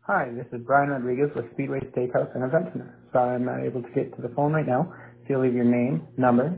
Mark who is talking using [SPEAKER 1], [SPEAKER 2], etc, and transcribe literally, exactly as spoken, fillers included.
[SPEAKER 1] Hi, this is Brian Rodriguez with Speedway Steakhouse and Event Center. Sorry I'm not able to get to the phone right now. If you'll leave your name, number,